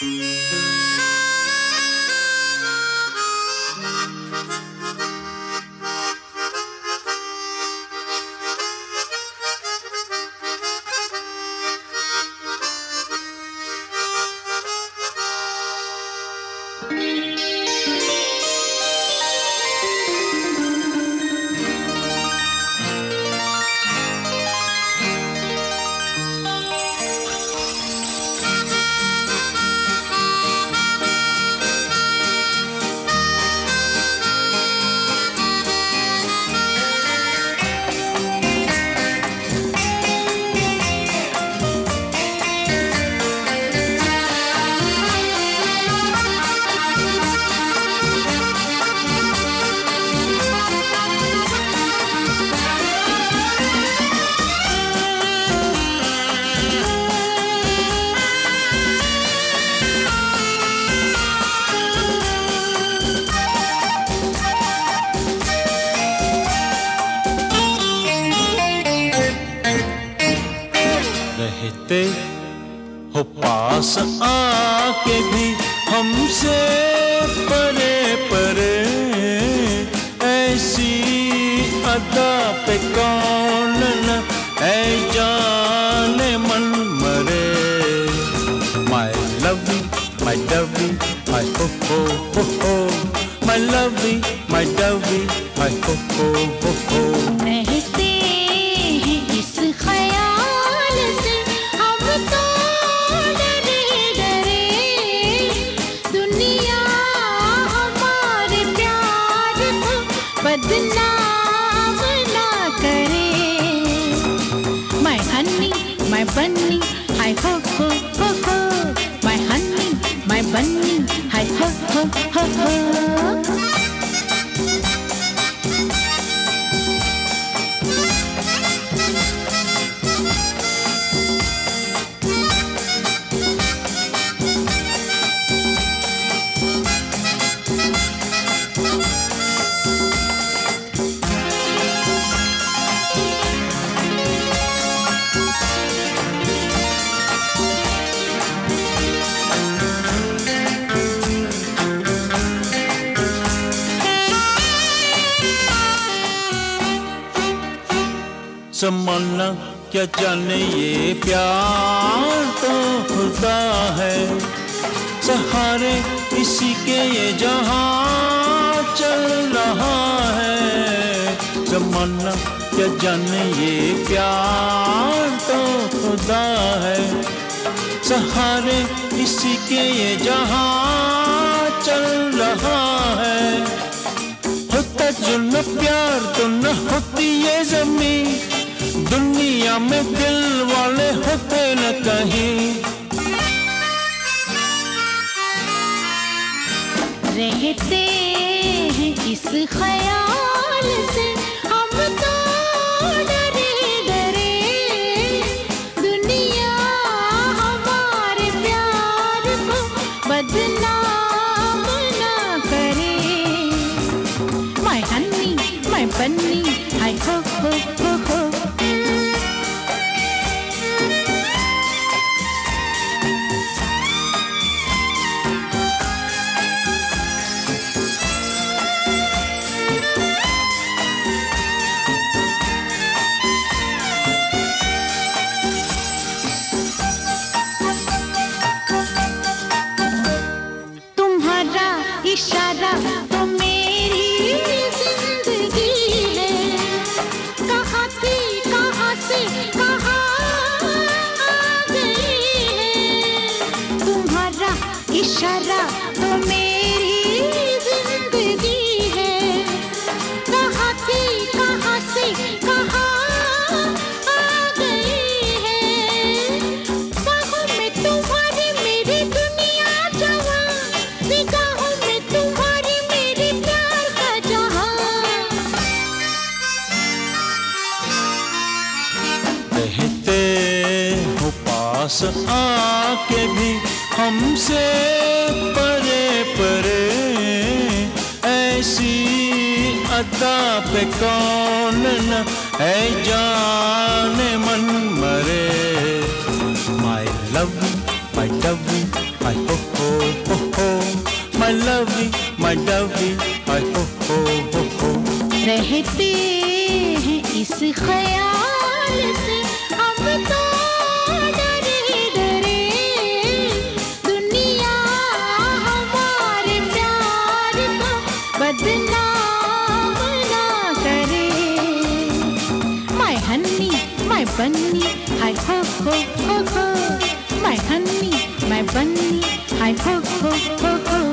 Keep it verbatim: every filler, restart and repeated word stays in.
रहते हो पास आके भी हमसे परे परे, ऐसी अदा पे कौन न ऐ जाने मन मरे। My lovey, my dovey, my ho ho ho ho, my lovey, my dovey, my ho ho ho ho। रहते हैं इस ख्याल से हम तो डरे डरे, दुनिया हमारे प्यार को बदनाम ना करे। My honey, my bunny, hi ho ho ho ho, my honey, my bunny, hi ho ho ho ho। ज़माना क्या जाने ये प्यार तो खुदा है, सहारे इसी के ये जहां चल रहा है। ज़माना क्या जाने ये प्यार तो खुदा है, सहारे इसी के ये जहां चल रहा है। होता जो न प्यार तो न होती ये ज़मीं, दुनिया में दिल वाले होते न कहीं। रहते हैं इस ख्याल से हम तो डरे डरे, दुनिया हमारे प्यार को बदनाम ना करे। My honey, my bunny, hi ho ho ho ho। इशारा तो मेरी जिंदगी है, कहाँ थी कहाँ से कहाँ आ गई है। तुम्हारा इशारा तो मेरी जिंदगी है, कहाँ थी कहाँ से कहाँ आ गई है। बाहों में तुम्हारी मेरी दुनिया जवां, निगाहों में तुम्हारी मेरी प्यार का जहां। रहते हो पास आके भी हमसे परे परे, ऐसी अदा पे कौन न है जाने मन मरे। My lovey, my dovey, my ho ho my lovey, my dovey, hi ho ho ho ho. रहते हैं इस ख्याल से अब तो डरे डरे, दुनिया हमारे प्यार को बदनाम ना करे। My honey, my bunny, hi ho ho ho ho. My honey, my bunny, hi ho ho ho ho.